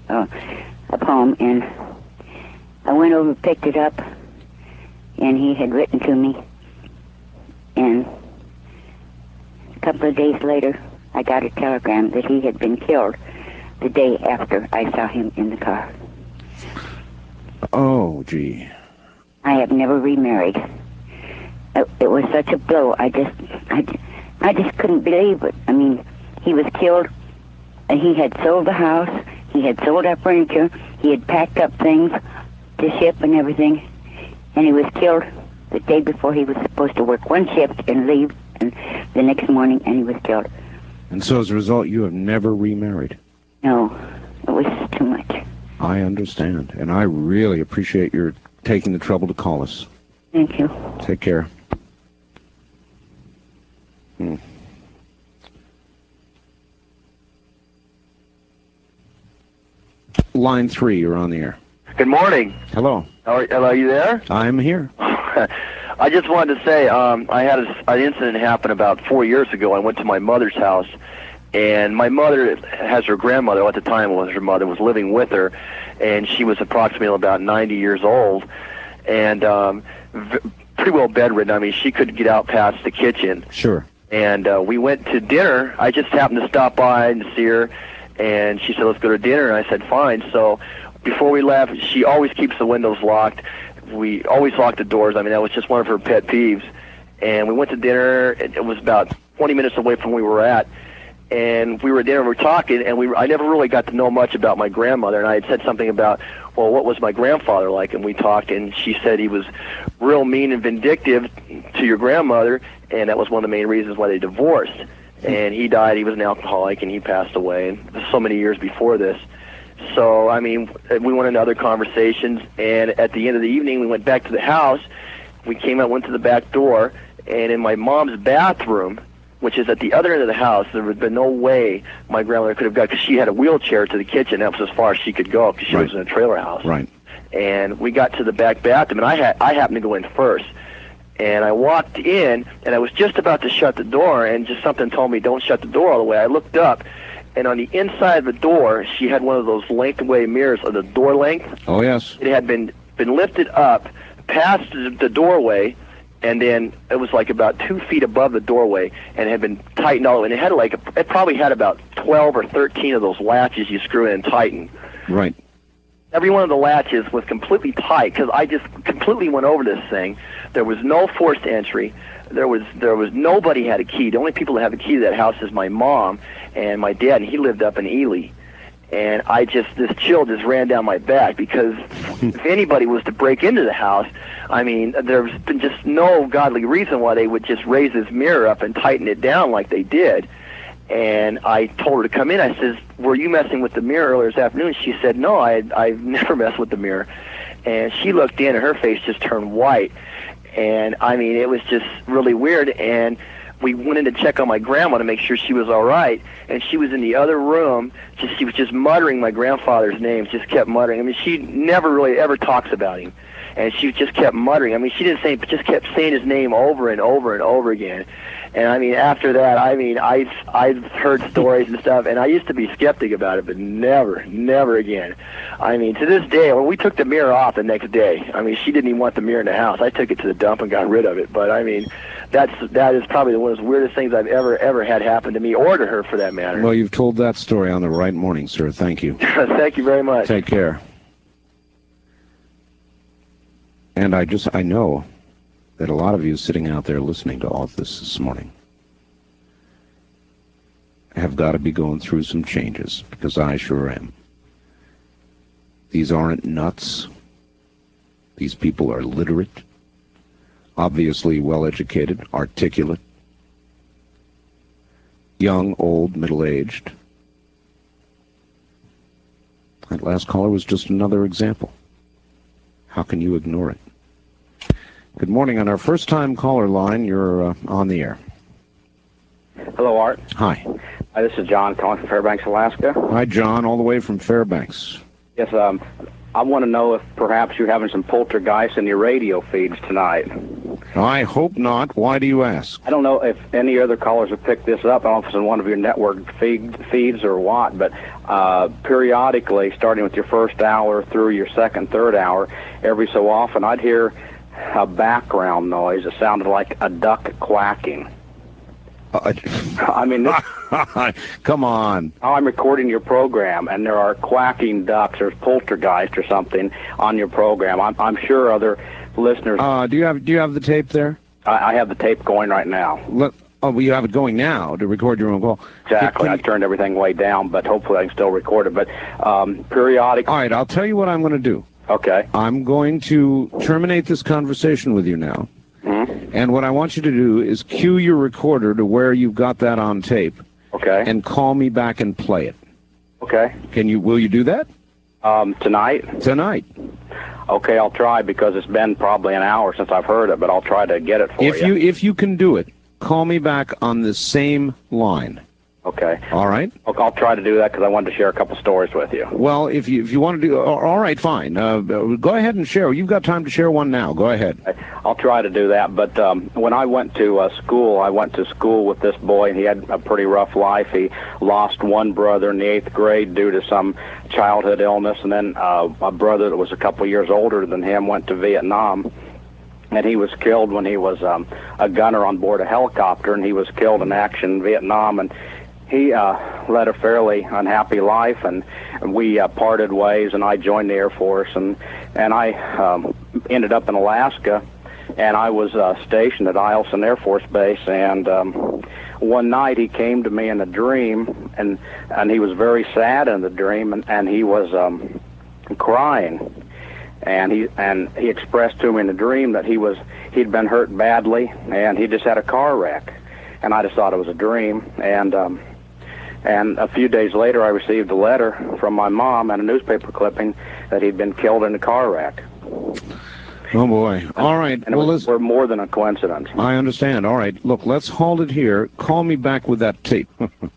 a poem, and I went over, picked it up, and he had written to me, and a couple of days later, I got a telegram that he had been killed the day after I saw him in the car. Oh, gee. I have never remarried. It was such a blow. I just couldn't believe it. I mean, he was killed, and he had sold the house, he had sold our furniture, he had packed up things to ship and everything, and he was killed the day before he was supposed to work one shift and leave, and the next morning, and he was killed. And so as a result, you have never remarried? No, it was too much. I understand, and I really appreciate your taking the trouble to call us. Thank you. Take care. Line 3, you're on the air. Good morning. Hello. Are you there? I'm here. I just wanted to say I had an incident happen about 4 years ago. I went to my mother's house, and my mother has her grandmother, at the time was her mother, was living with her, and she was approximately about 90 years old, and pretty well bedridden. I mean, she couldn't get out past the kitchen. Sure. And we went to dinner. I just happened to stop by and see her, and she said, let's go to dinner, and I said, fine. So before we left, she always keeps the windows locked. We always lock the doors. I mean, that was just one of her pet peeves. And we went to dinner. It was about 20 minutes away from where we were at. And we were at dinner, we were talking, and I never really got to know much about my grandmother. And I had said something about, well, what was my grandfather like? And we talked, and she said he was real mean and vindictive to your grandmother, and that was one of the main reasons why they divorced. And he died. He was an alcoholic, and he passed away, and so many years before this. So, I mean, we went into other conversations, and at the end of the evening, we went back to the house. We came out, went to the back door, and in my mom's bathroom, which is at the other end of the house, there would have been no way my grandmother could have got, because she had a wheelchair to the kitchen. That was as far as she could go, because she was in a trailer house. Right. And we got to the back bathroom, and I happened to go in first. And I walked in, and I was just about to shut the door, and just something told me, don't shut the door all the way. I looked up, and on the inside of the door, she had one of those length-away mirrors of the door length. Oh, yes. It had been lifted up past the doorway, and then it was like about 2 feet above the doorway, and it had been tightened all the way. And it had it probably had about 12 or 13 of those latches you screw in and tighten. Right. Every one of the latches was completely tight, because I just completely went over this thing. There was no forced entry. There was nobody had a key. The only people that have a key to that house is my mom and my dad, and he lived up in Ely. And this chill just ran down my back, because if anybody was to break into the house, I mean, there's been just no godly reason why they would just raise this mirror up and tighten it down like they did. And I told her to come in. I says, were you messing with the mirror earlier this afternoon? She said, no, I've never messed with the mirror. And she looked in, and her face just turned white. And, I mean, it was just really weird. And we went in to check on my grandma to make sure she was all right. And she was in the other room. She was just muttering my grandfather's name, just kept muttering. I mean, she never really ever talks about him. And she just kept muttering. I mean, she didn't say, but just kept saying his name over and over and over again. And, I mean, after that, I mean, I've heard stories and stuff, and I used to be skeptic about it, but never again. I mean, to this day, when we took the mirror off the next day, I mean, she didn't even want the mirror in the house. I took it to the dump and got rid of it. But, I mean, that is probably one of the weirdest things I've ever had happen to me, or to her for that matter. Well, you've told that story on the right morning, sir. Thank you. Thank you very much. Take care. And I know that a lot of you sitting out there listening to all of this morning have got to be going through some changes, because I sure am. These aren't nuts. These people are literate, obviously well-educated, articulate, young, old, middle-aged. That last caller was just another example. How can you ignore it? Good morning. On our first-time caller line, you're on the air. Hello, Art. Hi. Hi, this is John calling from Fairbanks, Alaska. Hi, John, all the way from Fairbanks. Yes, I want to know if perhaps you're having some poltergeists in your radio feeds tonight. I hope not. Why do you ask? I don't know if any other callers have picked this up. I don't know if it's in one of your network feeds or what, but periodically, starting with your first hour through your second, third hour, every so often I'd hear a background noise that sounded like a duck quacking. I mean, this, come on. I'm recording your program, and there are quacking ducks or poltergeist or something on your program. I'm sure other listeners. Do you have the tape there? I have the tape going right now. Well, you have it going now to record your own call. Exactly. I turned everything way down, but hopefully I can still record it. But periodically. All right, I'll tell you what I'm going to do. Okay. I'm going to terminate this conversation with you now. And what I want you to do is cue your recorder to where you've got that on tape. Okay. And call me back and play it. Okay. Will you do that? Tonight? Tonight. Okay, I'll try because it's been probably an hour since I've heard it, but I'll try to get it for you. If you can do it, call me back on the same line. Okay. All right? I'll try to do that because I wanted to share a couple stories with you. Well, if you want to do, all right, fine. Go ahead and share. You've got time to share one now. Go ahead. I'll try to do that. But when I went to school, I went to school with this boy, and he had a pretty rough life. He lost one brother in the 8th grade due to some childhood illness, and then a brother that was a couple years older than him went to Vietnam. And he was killed when he was a gunner on board a helicopter, and he was killed in action in Vietnam. And he led a fairly unhappy life, and we parted ways, and I joined the Air Force, and I ended up in Alaska, and I was stationed at Eielson Air Force Base, and one night he came to me in a dream, and he was very sad in the dream, and he was crying, and he expressed to me in the dream that he'd been hurt badly, and he just had a car wreck, and I just thought it was a dream, and a few days later, I received a letter from my mom and a newspaper clipping that he'd been killed in a car wreck. Oh, boy. All right. And it was more than a coincidence. I understand. All right. Look, let's hold it here. Call me back with that tape.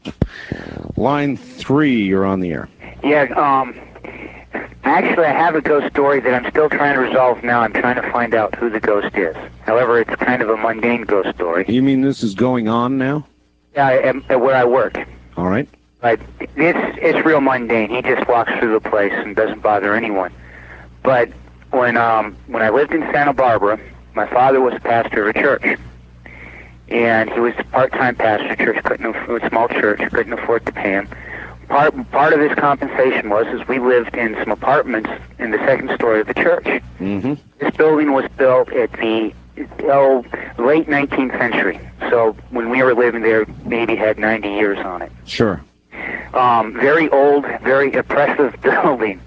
Line 3, you're on the air. Yeah, actually, I have a ghost story that I'm still trying to resolve now. I'm trying to find out who the ghost is. However, it's kind of a mundane ghost story. You mean this is going on now? Yeah, where I work. All right. But it's real mundane. He just walks through the place and doesn't bother anyone. But when I lived in Santa Barbara, my father was pastor of a church, and he was a part-time pastor. Church couldn't afford, a small church, couldn't afford to pay him. Part of his compensation was we lived in some apartments in the second story of the church. Mm-hmm. This building was built at the late 19th century. So when we were living there, maybe had 90 years on it. Sure. Very old, very oppressive building.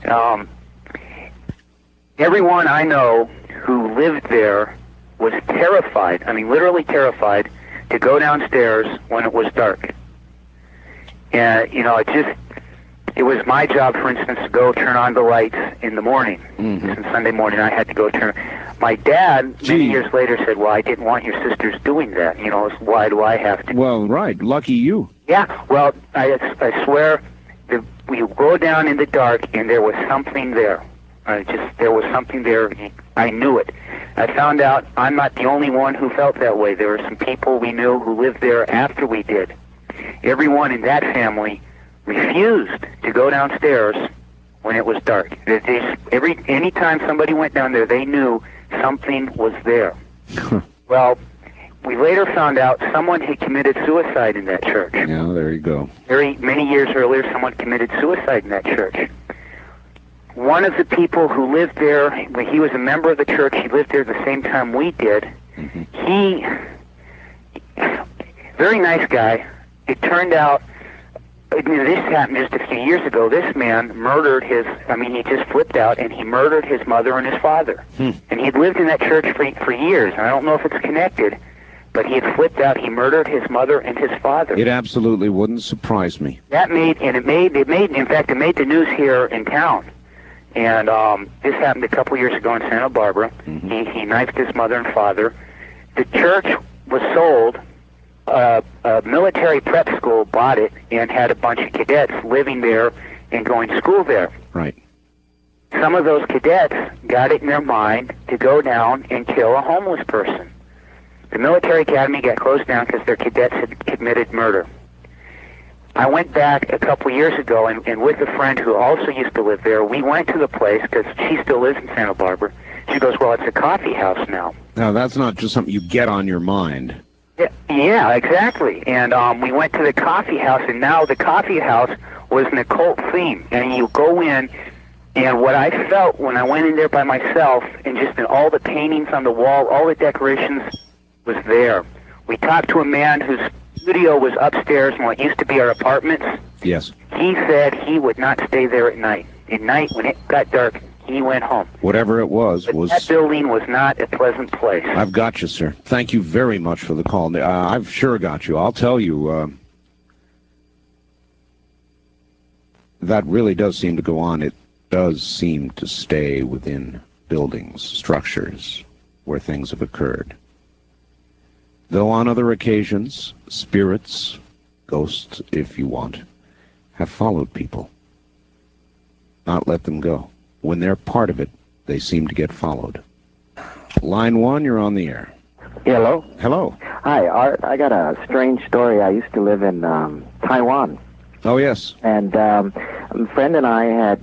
Everyone I know who lived there was terrified, I mean literally terrified, to go downstairs when it was dark. And, it was my job, for instance, to go turn on the lights in the morning. Mm-hmm. Since Sunday morning, I had to go turn. My dad, many years later, said, well, I didn't want your sisters doing that. Why do I have to? Well, right. Lucky you. Yeah, well, I swear, we would go down in the dark, and there was something there. There was something there. I knew it. I found out I'm not the only one who felt that way. There were some people we knew who lived there after we did. Everyone in that family refused to go downstairs when it was dark. Anytime somebody went down there, they knew something was there. Well, we later found out someone had committed suicide in that church. Yeah, there you go. Many years earlier, someone committed suicide in that church. One of the people who lived there, he was a member of the church, he lived there the same time we did. Mm-hmm. Very nice guy. It turned out, this happened just a few years ago, this man murdered he just flipped out and he murdered his mother and his father. And he'd lived in that church for years, and I don't know if it's connected, but he had flipped out, he murdered his mother and his father. It absolutely wouldn't surprise me. It made the news here in town. And this happened a couple years ago in Santa Barbara. Mm-hmm. He knifed his mother and father. The church was sold. A military prep school bought it and had a bunch of cadets living there and going to school there. Right. some of those cadets got it in their mind to go down and kill a homeless person. The military academy got closed down because their cadets had committed murder. I went back a couple years ago, and with a friend who also used to live there, we went to the place because she still lives in Santa Barbara. She goes, well, it's a coffee house now. Now, that's not just something you get on your mind. Yeah, exactly. And we went to the coffee house, and now the coffee house was an occult theme. And you go in, and what I felt when I went in there by myself, and just in all the paintings on the wall, all the decorations was there. We talked to a man whose studio was upstairs in what used to be our apartments. Yes. He said he would not stay there at night. At night, when it got dark, he went home. Whatever it was. That building was not a pleasant place. I've got you, sir. Thank you very much for the call. I've sure got you. I'll tell you, that really does seem to go on. It does seem to stay within buildings, structures, where things have occurred. Though on other occasions, spirits, ghosts, if you want, have followed people. Not let them go. When they're part of it, they seem to get followed. Line 1, you're on the air. Hello. Hello. Hi, Art. I got a strange story. I used to live in Taiwan. Oh, yes. And a friend and I had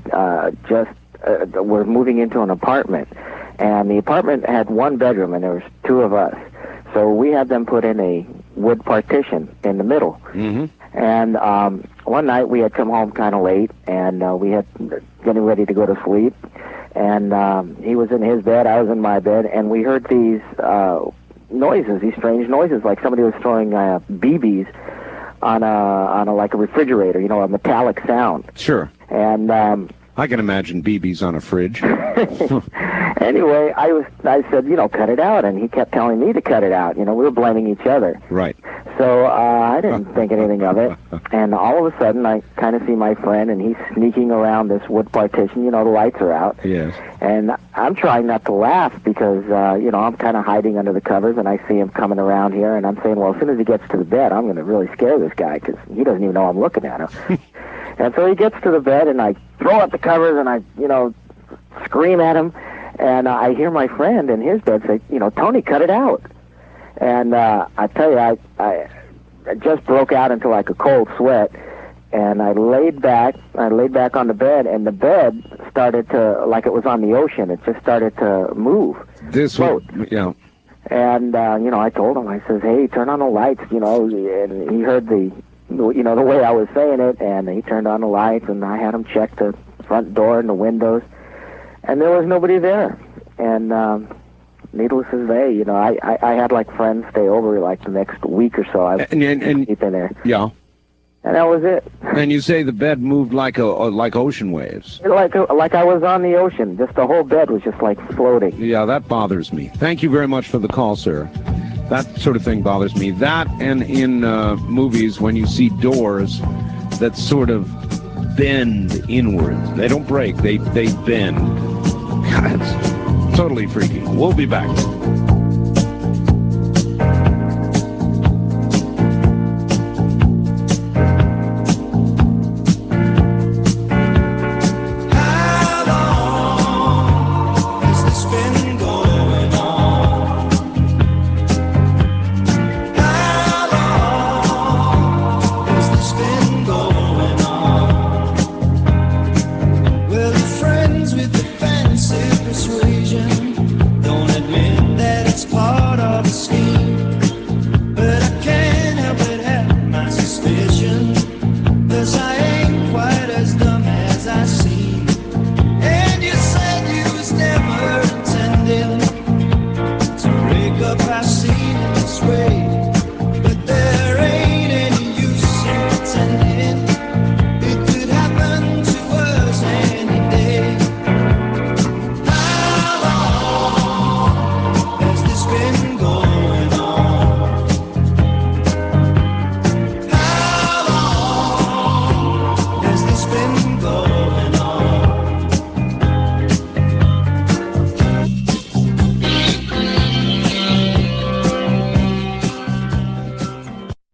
were moving into an apartment. And the apartment had one bedroom, and there was two of us. So we had them put in a wood partition in the middle. Mm-hmm. And one night we had come home kind of late, and we had getting ready to go to sleep. And he was in his bed, I was in my bed, and we heard these noises, these strange noises, like somebody was throwing BBs on a like a refrigerator, you know, a metallic sound. Sure. And I can imagine BBs on a fridge. Anyway, I said, you know, cut it out, and he kept telling me to cut it out. You know, we were blaming each other. Right. So I didn't think anything of it, and all of a sudden I kind of see my friend, and he's sneaking around this wood partition. You know, the lights are out. Yes. And I'm trying not to laugh because, you know, I'm kind of hiding under the covers, and I see him coming around here, and I'm saying, well, as soon as he gets to the bed, I'm going to really scare this guy because he doesn't even know I'm looking at him. And so he gets to the bed, and I throw up the covers, and I, you know, scream at him, and I hear my friend in his bed say, you know, Tony, cut it out. And I tell you, I just broke out into like a cold sweat, and I laid back on the bed, and the bed started to, like it was on the ocean, it just started to move. This float. Yeah. And, you know, I told him, I says, hey, turn on the lights, you know, and he heard the way I was saying it, and he turned on the lights, and I had him check the front door and the windows, and there was nobody there. And needless to say, you know, I had like friends stay over like the next week or so. I was sleeping there. Yeah. And that was it. And you say the bed moved like ocean waves. Like I was on the ocean. Just the whole bed was just like floating. Yeah, that bothers me. Thank you very much for the call, sir. That sort of thing bothers me. That, and in movies when you see doors that sort of bend inwards. They don't break, they bend. God, it's totally freaky. We'll be back.